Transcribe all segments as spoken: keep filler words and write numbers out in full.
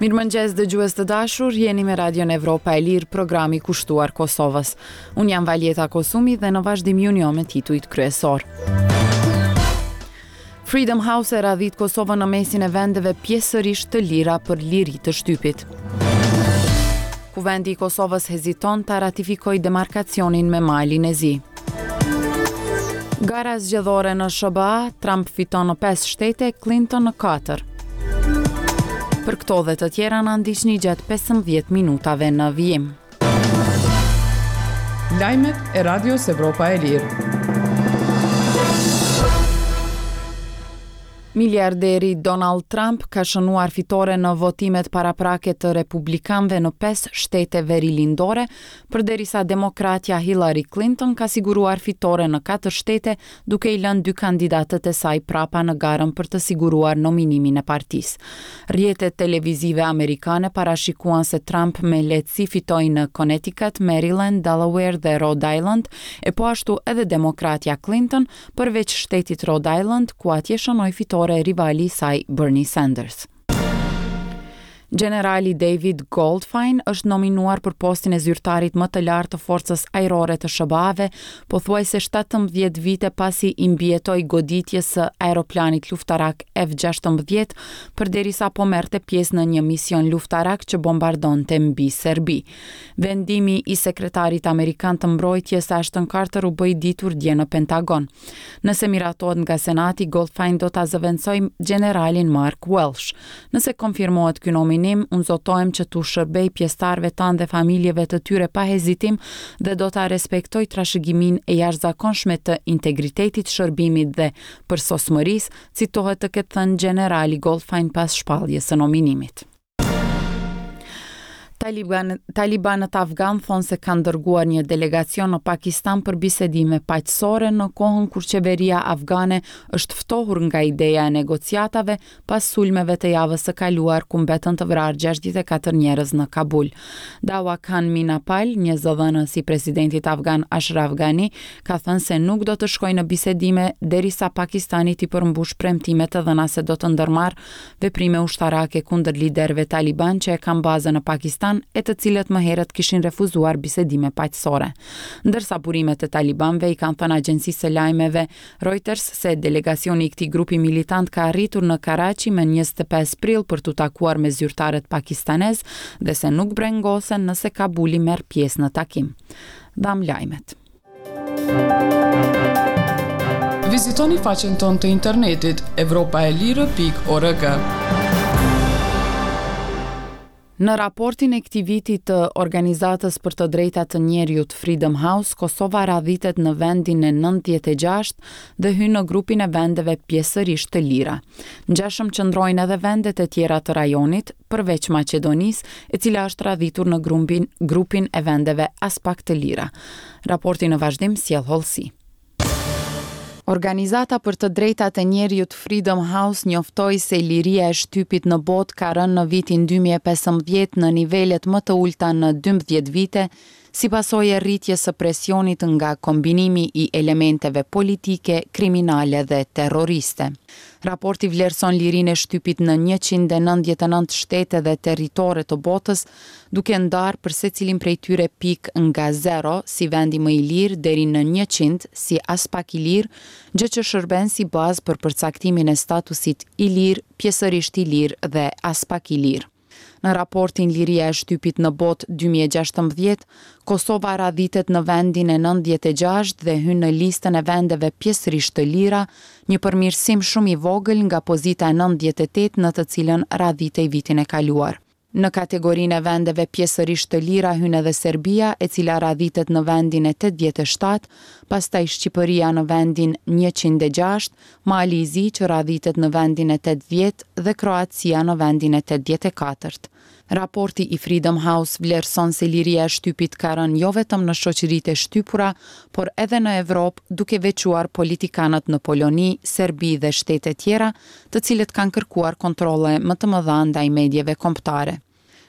Mirëmëngjes dëgjues të dashur, jeni me Radion Evropa e Lirë, programi kushtuar Kosovës. Unë jam Valjeta Kosumi dhe në vazhdim ju njoh me titujt kryesor. Freedom House e radhit Kosovën në mesin e vendeve pjesërisht të lira për liri të shtypit. Kuvendi i Kosovës heziton ta ratifikojë demarkacionin me malin e zi. Gara zgjedhore në S B A, Trump fiton në pesë shtete, Clinton në katër. Për këto dhe të tjera na ndiqni gjatë pesëmbëdhjetë minutave në vijim. Lajmet e Radios Evropa e Lirë. Miliarderi Donald Trump ka shënuar fitore në votimet paraprake të republikanëve në pesë shtete verilindore, përderisa demokratja Hillary Clinton ka siguruar fitore në katër shtete, duke i lënë dy kandidatët e saj prapa në garën për të siguruar nominimin e partisë. Rrjetet televizive amerikane parashikuan se Trump me lehtësi fitoi në Connecticut, Maryland, Delaware dhe Rhode Island, e po ashtu edhe demokratja Clinton, përveç shtetit Rhode Island, ku atje shënoi fitore rivali saj Bernie Sanders. Generali David Goldfein është nominuar për postin e zyrtarit më të lartë të forcës ajrore të S B A-ve, pothuajse shtatëmbëdhjetë vite pasi i mbijetoi goditjes së aeroplanit luftarak F gjashtëmbëdhjetë, përderisa po merrte pjesë në një mision luftarak që bombardonte mbi Serbi. Vendimi i sekretarit amerikan të mbrojtjes Ashton Carter u bë i ditur dje në Pentagon. Nëse miratohet nga Senati, Goldfein do ta zëvendësojë generalin Mark Welsh. Nëse konfirmohet ky nominim, unë zotohem që tu shërbej pjesëtarëve tanë dhe familjeve të tyre pa hezitim dhe do ta respektoj trashëgimin e jashtëzakonshme të integritetit, shërbimit dhe përsosmërisë, citohet të ketë thënë generali Goldfein pas shpalljes së nominimit. Taliban, Talibanët afgan thonë se kanë dërguar një delegacion në Pakistan për bisedime paqësore në kohën kur qeveria afgane është ftohur nga ideja e negociatave pas sulmeve të javës së kaluar ku mbetën të vrarë gjashtëdhjetë e katër njerëz në Kabul. Dawa Khan Minapal, një zëdhënës i presidentit afgan Ashraf Ghani, ka thënë se nuk do të shkojë në bisedime derisa Pakistani t'i përmbush premtimet të dhëna se do të ndërmarrë veprime ushtarake kundër liderëve taliban që e kanë bazën në Pakistan, e të cilët më herët kishin refuzuar bisedime paqësore. Ndërsa burimet e talibanëve i kanë thënë agjencisë së lajmeve Reuters se delegacioni i këtij grupi militant ka arritur në Karachi me njëzet e pesë prill për t'u takuar me zyrtarët pakistanez dhe se nuk brengosen nëse Kabuli merr pjesë në takim. Dam lajmet. Vizitoni faqen tonë të internetit evropaelire pikë org. Në raportin e këtij viti të Organizatës për të Drejtat të Njerëzit Freedom House, Kosova radhitet në vendin e nëntëdhjetë e gjashtë dhe hyn në grupin e vendeve pjesërisht të lira. Ngjashëm qëndrojnë edhe vendet e tjera të rajonit, përveç Maqedonisë, e cila është radhitur në grupin, grupin e vendeve as pak të lira. Raporti në vazhdim sjell hollësi. Organizata për të drejtat e njerëzit Freedom House njoftoi se liria e shtypit në botë ka rënë në vitin dy mijë e pesëmbëdhjetë në nivelet më të ulta në dymbëdhjetë vite, si pasojë e rritjes së presionit nga kombinimi i elementeve politike, kriminale dhe terroriste. Raporti vlerëson lirinë e shtypit në njëqind e nëntëdhjetë e nëntë shtete dhe territore të botës, duke ndarë për secilin prej tyre pikë nga zero, si vendi më i lirë, deri në njëqind, si as pak i lirë, gjë që shërben si bazë për përcaktimin e statusit i lirë, pjesërisht i lirë dhe as pak i lirë. Në raportin Liria e shtypit në botë dy mijë e gjashtëmbëdhjetë, Kosova radhitet në vendin e nëntëdhjetë e gjashtë dhe hyn në listën e vendeve pjesërisht të lira, një përmirësim shumë i vogël nga pozita e nëntëdhjetë e tetë në të cilën radhitej vitin e kaluar. Në kategorinë e vendeve pjesërisht të lira hyn edhe Serbia, e cila radhitet në vendin e tetëdhjetë e shtatë, pastaj Shqipëria në vendin njëqind e gjashtë, Mali i Zi që radhitet në vendin e tetëdhjetë dhe Kroacia në vendin e tetëdhjetë e katërt. Raporti i Freedom House vlerëson se liria e shtypit ka rënë jo vetëm në shoqëritë e shtypura, por edhe në Evropë, duke veçuar politikanët në Poloni, Serbi dhe shtete tjera, të cilët kanë kërkuar kontrolle më të mëdha ndaj medjeve kombëtare.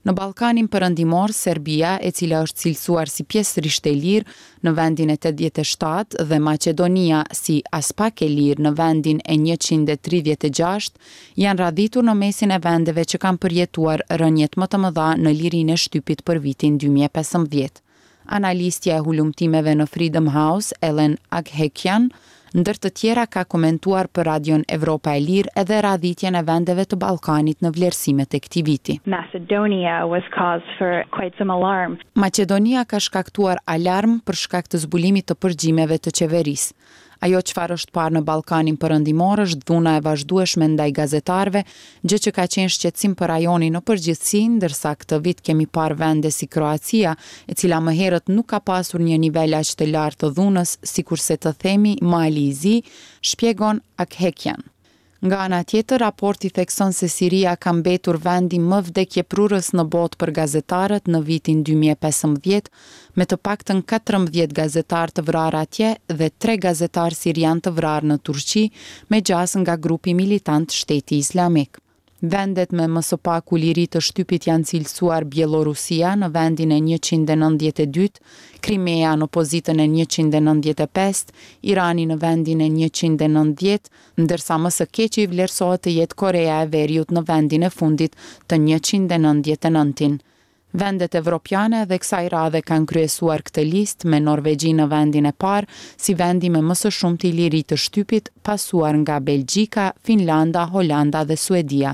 Në Ballkanin Perëndimor, Serbia, e cila është cilësuar si pjesërisht e lirë në vendin e tetëdhjetë e shtatë dhe Maqedonia si as pak e lirë në vendin e njëqind e tridhjetë e gjashtë, janë radhitur në mesin e vendeve që kanë përjetuar rënjet më të mëdha në lirinë e shtypit për vitin dy mijë e pesëmbëdhjetë. Analistja e hulumtimeve në Freedom House, Ellen Aghekian, ndër të tjera ka komentuar për Radion Evropa e Lirë edhe radhitjen e vendeve të Ballkanit në vlerësimet e këtij viti. Macedonia was cause for quite some alarm. Maqedonia ka shkaktuar alarm për shkak të zbulimit të përgjimeve të qeverisë. Ajo çfarë është parë në Ballkanin Perëndimor është dhuna e vazhdueshme ndaj gazetarëve, gjë që ka qenë shqetësim për rajonin në përgjithësi, ndërsa këtë vit kemi parë vende si Kroacia, e cila më herët nuk ka pasur një nivel aq të lartë të dhunës, sikurse të themi Mali i Zi, shpjegon Aghekian. Nga ana tjetër, raporti thekson se Siria ka mbetur vendi më vdekjeprurës në botë për gazetarët në vitin dy mijë e pesëmbëdhjetë, me të paktën katërmbëdhjetë gazetarë të vrarë atje dhe tre gazetarë sirian të vrarë në Turqi, me gjas nga grupi militant Shteti Islamik. Vendet me më së paku liri të shtypit janë cilësuar Bielorusia në vendin e njëqind e nëntëdhjetë e dytë, Krimea në pozitën e njëqind e nëntëdhjetë e pestë, Irani në vendin e njëqind e nëntëdhjetë, ndërsa më së keqi vlerësohet të jetë Korea e Veriut në vendin e fundit të njëqind e nëntëdhjetë e nëntin. Vendet evropiane dhe kësaj radhe kanë kryesuar këtë listë me Norvegji në vendin e parë, si vendi me më së shumti liri të shtypit, pasuar nga Belgjika, Finlanda, Holanda dhe Suedia.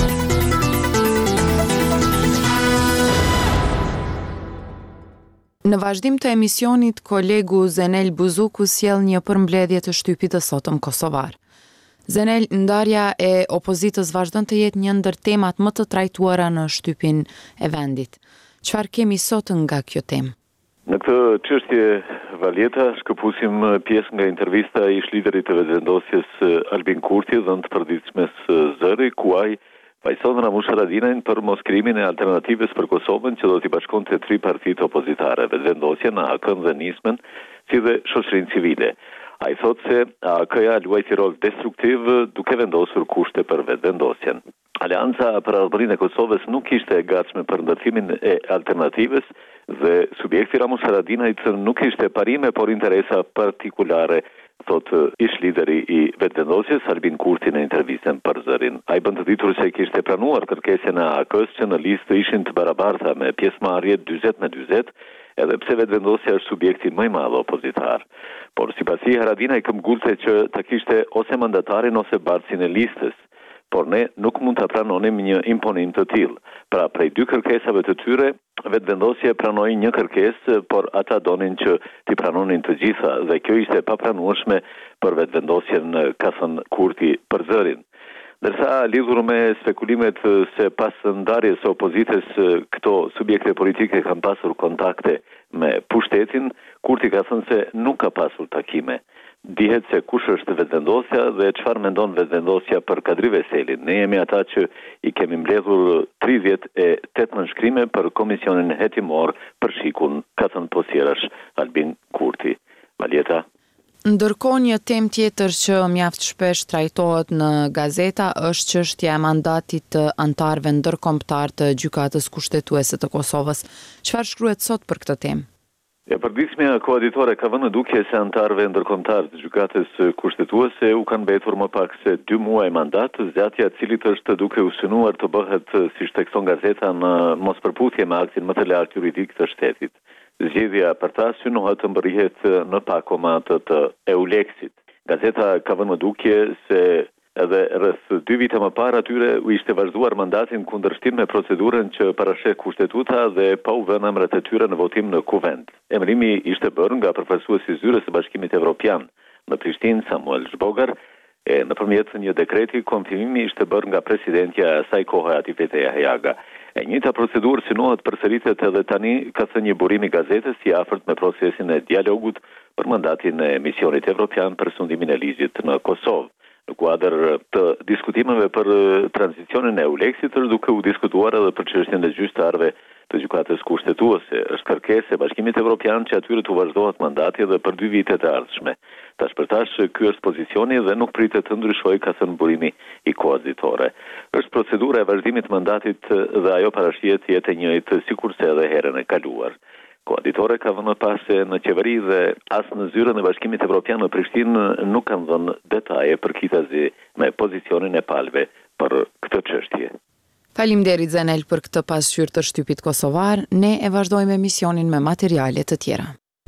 Në vazhdim të emisionit, kolegu Zenel Buzuku sjell një përmbledhje të shtypit të sotëm kosovar. Zenel, ndarja e opozitës vazhdon të jetë një ndër temat më të trajtuara në shtypin e vendit. Çfarë kemi sot nga kjo temë? Në këtë çështje, Valeta, shkëpusim pjesë nga intervista e ish liderit të vendosjes Albin Kurti dhe në të përditshmes Zëri, ku ai pajson Ramush Haradinajn për mos krijimin e alternativës për Kosovën që do t'i bashkonte tri partitë opozitare, vendosjen, A K-n dhe Nismën, si dhe shoqërinë civile. Ai thotë se A K-ja luaj si rol destruktiv duke vendosur kushte për vetëvendosjen. Aleanca për Ardhërinë e Kosovës nuk ishte e gatshme për ndërtimin e alternativës dhe subjekti Ramush Haradinajt nuk ishte parime, por interesa partikulare, thot ish lideri i vetëvendosjes Albin Kurti në intervistën për Zërin. Ai bën të ditur se kishte pranuar kërkesën e A K-s që në listë ishin të barabarta me pjesëmarrje dyzet me dyzet, edhe pse vetëvendosja është subjekti më i madh opozitar. Por sipas tij Haradinaj këmbgulte që ta kishte ose mandatarin ose bardhësin e listës, por ne nuk mund ta pranonim një imponim të tillë. Pra, prej dy kërkesave të tyre, vetëvendosja pranoi një kërkesë, por ata donin që t'i pranonin të gjitha dhe kjo ishte e papranueshme për vetëvendosjen, ka thënë Kurti për Zërin. Ndërsa lidhur me spekulimet se pas ndarjes së opozitës këto subjekte politike kanë pasur kontakte me pushtetin, Kurti ka thënë se nuk ka pasur takime. Dihet se kush është vetëvendosja dhe çfarë mendon vetëvendosja për Kadri Veselin. Ne jemi ata që i kemi mbledhur tridhjetë e tetë nënshkrime për komisionin hetimor për shikun, ka thënë posjerash Albin Kurti. Valjeta. Ndërkohë, një temë tjetër që mjaft shpesh trajtohet në gazeta është çështja e mandatit të antarëve ndërkombëtar të gjykatës kushtetuese të Kosovës. Çfarë shkruhet sot për këtë temë? E përditshmja koaditore ka vënë në dukje se antarëve ndërkombëtar të gjykatës kushtetuese u kanë mbetur më pak se dy muaj mandat, zgjatja e cilit është duke u synuar të bëhet, siç thekson gazeta, në mospërputhje me aktin më të lartë juridik të shtetit. Zgjedhja për ta synohet të mbërrihet në pakomat të Euleksit. Gazeta ka vënë në dukje se edhe rreth dy vite më parë atyre u ishte vazhduar mandatin kundërshtim me procedurën që parasheh kushtetuta dhe pa u vënë emrat e tyre në votim në kuvend. Emrimi ishte bërë nga përfaqësuesi i zyrës së Bashkimit Evropian në Prishtinë, Samuel Zhbogar, e nëpërmjet një dekreti konfirmimi ishte bërë nga presidentja e asaj kohe Atifete Jahjaga. E njëjta procedurë synohet përsëritet edhe tani, ka thënë një burim i gazetës i afërt me procesin e dialogut për mandatin e misionit evropian për sundimin e ligjit në Kosovë. Në kuadër të diskutimeve për tranzicionin e Euleksit është duke u diskutuar edhe për çështjen e gjyqtarëve të gjykatës kushtetuese. Është kërkesë e Bashkimit Evropian që atyre të vazhdohet mandati edhe për dy vitet e ardhshme. Tash për tash ky është pozicioni dhe nuk pritet të ndryshojë, ka thënë burimi i koazitore. Është procedura e vazhdimit të mandatit dhe ajo parashihet të jetë e njëjtë sikurse edhe herën e kaluar. Koaditore ka vënë pas se në qeveri dhe as në zyrën e Bashkimit Evropian në Prishtinë nuk kanë dhënë detaje përkitazi me pozicionin e palëve për këtë çështje. Faleminderit Zenel për këtë pasqyrë të shtypit kosovar. Ne e vazhdojmë emisionin me materiale të tjera.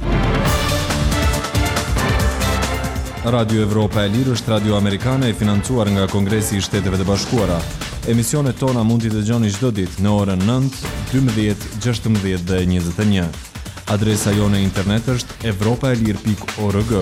Radio Evropa e Lirë është radio amerikane e financuar nga Kongresi i Shteteve të Bashkuara. Emisionet tona mund t'i dëgjoni çdo ditë në orën nëntë, dymbëdhjetë, gjashtëmbëdhjetë dhe njëzet e një. Adresa jone internet është evropaelir pikë org.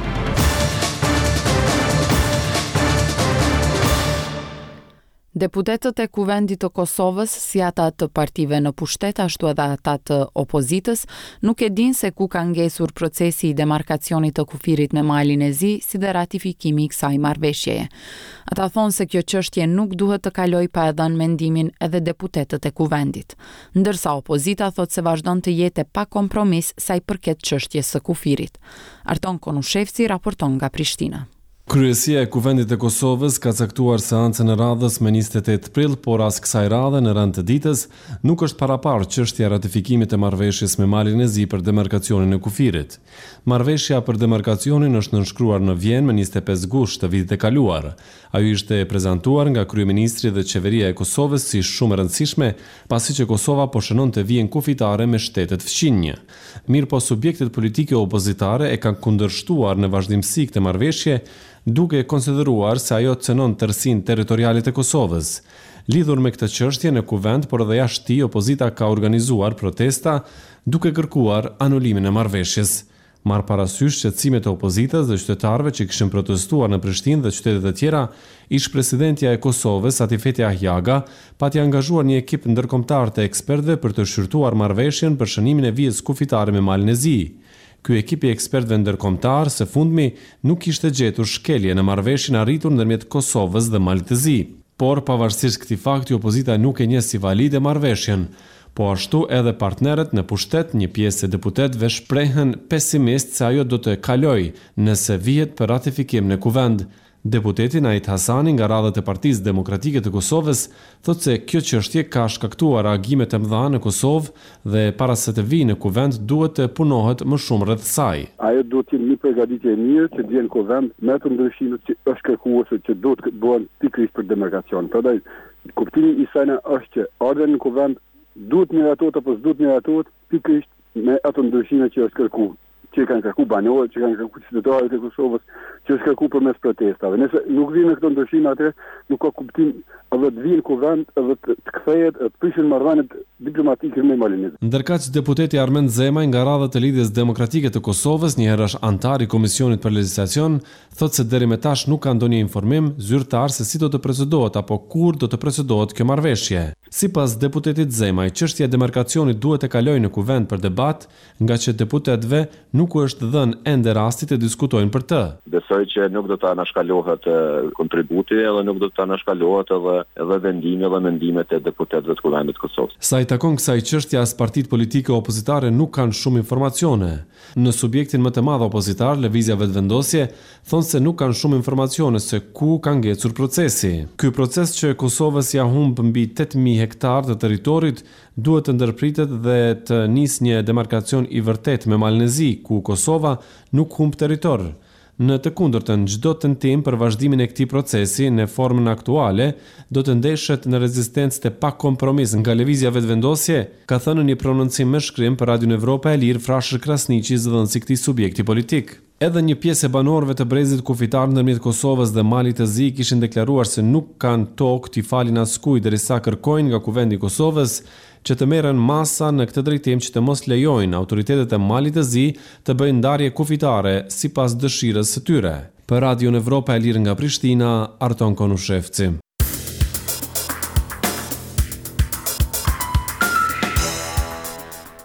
Deputetët e Kuvendit të Kosovës, si ata të partive në pushtet, ashtu edhe ata të opozitës, nuk e dinë se ku ka ngesur procesi i demarkacionit të kufirit me Malin e Zi, si dhe ratifikimi i kësaj marrëveshjeje. Ata thonë se kjo çështje nuk duhet të kaloj pa e dhënë mendimin edhe deputetët e Kuvendit. Ndërsa opozita thotë se vazhdon të jetë pa kompromis sa i përket çështjes së kufirit. Arton Konushevci raporton nga Prishtina. Kryesia e Kuvendit të Kosovës ka caktuar seancën e radhës me njëzet e tetë prill, por as kësaj radhe në rand të ditës nuk është paraparë çështja e ratifikimit të marrëveshjes me Malin e Zi për demarkacionin e kufirit. Marrëveshja për demarkacionin është nënshkruar në Vjenë me njëzet e pesë gusht të vitit e kaluar. Ajo ishte prezantuar nga kryeministri dhe qeveria e Kosovës si shumë e rëndësishme, pasi që Kosova po shënon të vijën kufitare me shtetet fqinje. Mirë po subjektet politike opozitare e kanë kundërshtuar në vazhdimsi këtë marrëveshje, duke konsideruar se ajo cënon tërsinë territoriale të Kosovës. Lidhur me këtë çështje në Kuvend, por edhe jashtë tij, opozita ka organizuar protesta duke kërkuar anulimin e marrëveshjes. Marr parasysh shqetësimet e opozitës dhe qytetarëve që kishin protestuar në Prishtinë dhe qytete të tjera, ish-presidentja e Kosovës, Atifete Ahjaga, pati angazhuar një ekip ndërkombëtar të ekspertëve për të shqyrtuar marrëveshjen për shënimin e vijës kufitare me Malin e Zi. Ky ekip i ekspertëve ndërkombëtar së fundmi nuk kishte gjetur shkelje në marrëveshjen arritur ndërmjet Kosovës dhe Malit të Zi. Por pavarësisht këtij fakti, opozita nuk e njeh si valide marrëveshjen. Po ashtu edhe partnerët në pushtet, një pjesë e deputetëve shprehen pesimist se ajo do të kalojë nëse vihet për ratifikim në Kuvend. Deputeti Nait Hasani nga radhët e Partisë Demokratike të Kosovës thotë se kjo çështje ka shkaktuar reagime të mëdha në Kosovë dhe para se të vijë në Kuvend duhet të punohet më shumë rreth saj. Ajo duhet të jetë një përgatitje e mirë që vjen në Kuvend me të ndryshimet që është kërkuar që duhet të bëhen pikërisht për demarkacion. Prandaj kuptimi i saj është që ardhen në Kuvend duhet miratohet apo s'duhet miratohet pikërisht me ato ndryshime që është kërkuar. Që kanë kërku banorët, që kanë kërku qytetarët e Kosovës, që është kërku përmes protestave. Nëse nuk vinë në këto ndryshime atë, nuk ka kuptim edhe të vinë në Kuvend edhe të, të kthehet të prishin marrëdhëniet diplomatike me Malin e Zi. Ndërkaq deputeti Armend Zemaj nga radhët e Lidhjes Demokratike të Kosovës, një herë është antar i Komisionit për Legjislacion, thotë se deri më tash nuk ka ndonjë informim zyrtar se si do të procedohet apo kur do të procedohet kjo marrëveshje. Sipas deputetit Zemaj, çështja e demarkacionit duhet të kalojë në Kuvend për debat, nga që deputetëve nuk u është dhënë ende rasti të diskutojnë për të. Besoj që nuk do të anashkalohet kontributi edhe nuk do të anashkalohet edhe, edhe vendimi edhe mendimet e deputetëve të Kuvendit Kosovës. Sa i takon kësaj çështje, as partitë politike opozitare nuk kanë shumë informacione. Në subjektin më të madh opozitar, Lëvizja Vetëvendosje, thonë se nuk kanë shumë informacione se ku ka ngecur procesi. Ky proces që Kosovës ja humb mbi tetë mijë hektar të territorit duhet të ndërpritet dhe të nisë një demarkacion i vërtet me Malin e Zi, ku Kosova nuk humb territor. Në të kundërtën, çdo tentim për vazhdimin e këtij procesi në formën aktuale do të ndeshet në rezistencë të pa kompromis nga Lëvizja Vetëvendosje, ka thënë në një prononcim me shkrim për Radion Evropa e Lirë Frashër Krasniqi, zëdhënësi i këtij subjekti politik. Edhe një pjesë e banorëve të brezit kufitar ndërmjet Kosovës dhe Malit të Zi kishin deklaruar se nuk kanë tokë t'i falin askujt derisa kërkojnë nga Kuvendi i Kosovës që të merren masa në këtë drejtim që të mos lejojnë autoritetet e Malit të Zi të bëjnë ndarje kufitare sipas dëshirës së tyre. Për Radion Evropa e Lirë nga Prishtina, Arton Konushevci.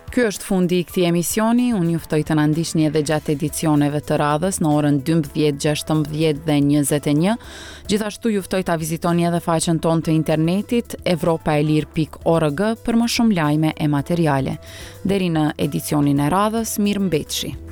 Ky është fundi i këtij emisioni. Unë ju ftoj të na ndiqni edhe gjatë edicioneve të radhës në orën dymbëdhjetë, gjashtëmbëdhjetë dhe njëzet e një. Gjithashtu ju ftoj ta vizitoni edhe faqen tonë të internetit evropaelir pikë org për më shumë lajme e materiale. Deri në edicionin e radhës, mirëmbëjtshi.